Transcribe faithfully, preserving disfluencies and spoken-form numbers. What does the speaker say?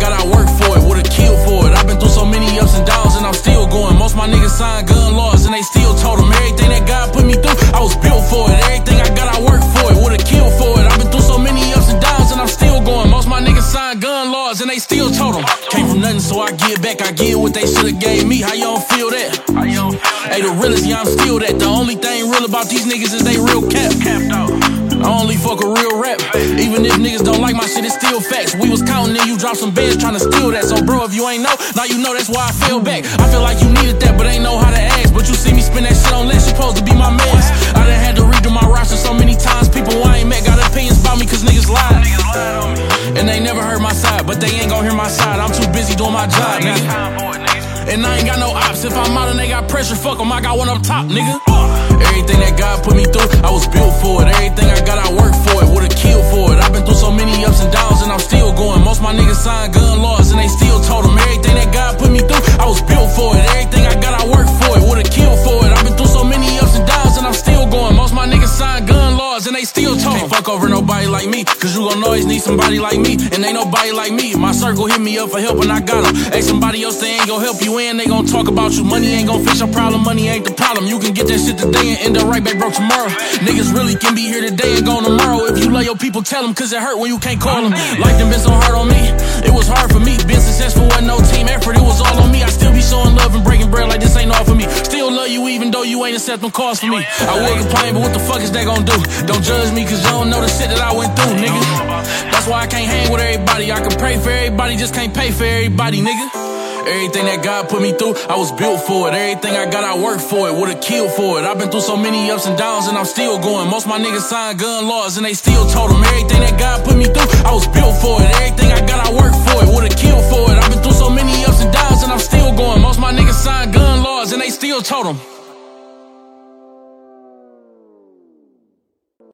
got, I work for it, would've killed for it. I've been through so many ups and downs and I'm still going. Most my niggas signed gun laws and they still told them everything that God put me through, I was built for it. Everything I got, I work for it, would've killed for it. I've been through so many ups and downs and I'm still going. Most my niggas signed gun laws and they still told them. Came from nothing, so I give back. I give what they should've gave me. How y'all feel that? Hey, the realest, yeah, I'm still that. The only thing real about these niggas is they real cap. I only fuck a real rap. Even if niggas don't like my shit, it's still facts. We was counting and you dropped some bands trying to steal that. So bro, if you ain't know, now you know, that's why I fell back. I feel like you needed that, but ain't know how to ask. But you see me spin that shit on less, supposed to be my mans. I done had to redo my roster so many times. People I ain't met got opinions about me cause niggas lied. And they never heard my side, but they ain't gon' hear my side. I'm too busy doing my job, nigga. And I ain't got no ops. If I'm out and they got pressure, fuck them, I got one up top, nigga. Everything that God put me through, I was built for it. Everything I got, I work for it, would've killed for it. I've been through so many ups and downs and I'm still going. Most my niggas signed gun laws and they still told them everything that God put me through, I was built for it. Everything I got, I work for it, would've killed for it. I've been through so many ups and downs and I'm still going. Most my niggas signed gun laws and they still told them. Can't fuck over nobody like me, cause you gon' always need somebody like me. And ain't nobody like me. My circle hit me up for help and I got them. Hey, somebody else, they ain't gon' help you in, they gon' talk about you. Money ain't gon' fix your problem, money ain't the problem. You can get that shit today and end up right back broke tomorrow. Niggas really can be here today and gone tomorrow. If you love your people, tell them, cause it hurt when you can't call them. Life done been so hard on me, it was hard for me. Being successful wasn't no team effort, it was all on me. I still be showing love and breaking bread like this ain't all for me. Still love you even though you ain't accepting calls for me. I would complain, but what the fuck is that gon' do? Don't judge me cause you don't know the shit that I went through, nigga. That's why I can't hang with everybody. I can pray for everybody, just can't pay for everybody, nigga. Everything that God put me through, I was built for it. Everything I got, I worked for it, would've killed for it. I've been through so many ups and downs and I'm still going. Most my niggas signed gun laws and they still told them everything that God put me through, I was built for it. Everything I got, I worked for it, would've killed for it. I've been through so many ups and downs and I'm still going. Most my niggas signed gun laws and they still told them.